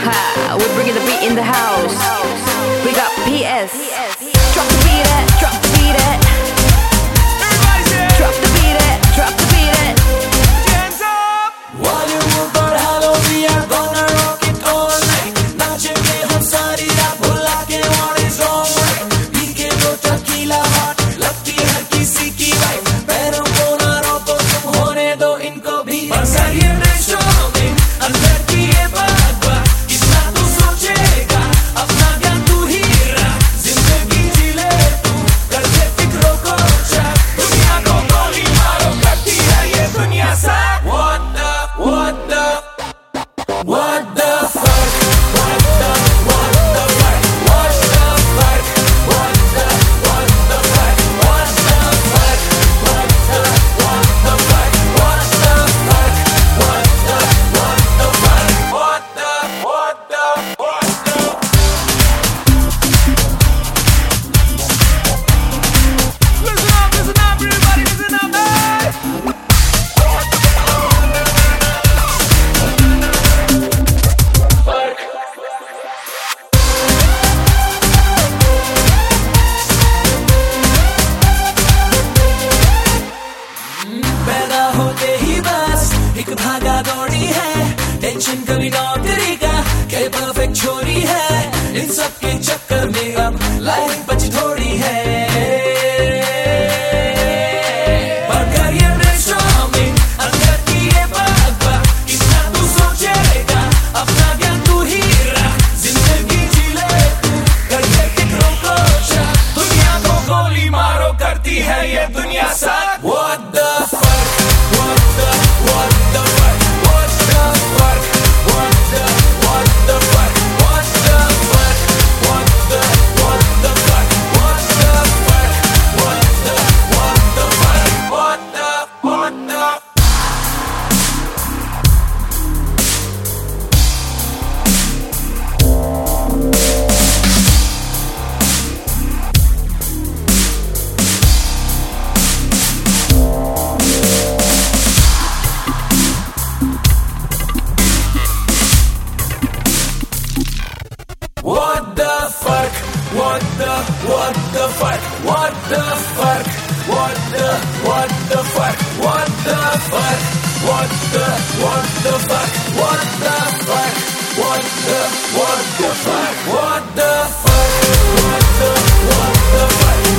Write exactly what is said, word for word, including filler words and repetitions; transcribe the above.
Ha, we're bringing the beat in the house. We got P S. Drop the beat it, drop the beat it. Everybody say, Drop the beat it, drop the beat it. hands up. Volume बढ़ा लो, we are gonna rock it all night. नाचेंगे हम सारी रात, भुला के what is wrong right. पी के दो tequila hot, लगती है हर किसी की vibe. पैरों को ना रोको, तुम होने दो इनको भी. बरसात ये नशों में, अंदर की ये बात, कितना तू सोचेगा, अपना ज्ञान तू ही रहा. जिंदगी जी ले तू, कर दे फिक्रों को चाक. दुनिया को गोली मारो, करती है ये दुनिया साथ. What the, what the, what the fuck? What the, what the fuck? What the fuck? What the, what the fuck? What the fuck? What the, what the fuck? What the fuck? What the, what the fuck? What the, what the, what the? Listen up, listen up, everybody, listen up, hey. पैदा होते ही बस एक भागा दौड़ी है. Tension कभी नौकरी का, क्या परफेक्ट छोरी है. इन सब के चक्कर में अब लाइफ बची थोड़ी है. पर कर ये नशों में, अंदर की ये बात, कितना तू सोचेगा, अपना ज्ञान तू ही रहा. जिंदगी जी ले तू, कर दे फिक्रों को चाक. दुनिया को गोली मारो, करती है ये दुनिया साथ. What the fuck? What the, what the fuck? What the fuck? What the, what the fuck? What the fuck? What the, what the fuck? What the fuck? What the, what the fuck? What the, what the? What the fuck? What the, what the fuck? What the fuck? What the, what the fuck? What the fuck? What the, what the fuck? What the fuck? What the, what the fuck? What the fuck? What the, what the fuck?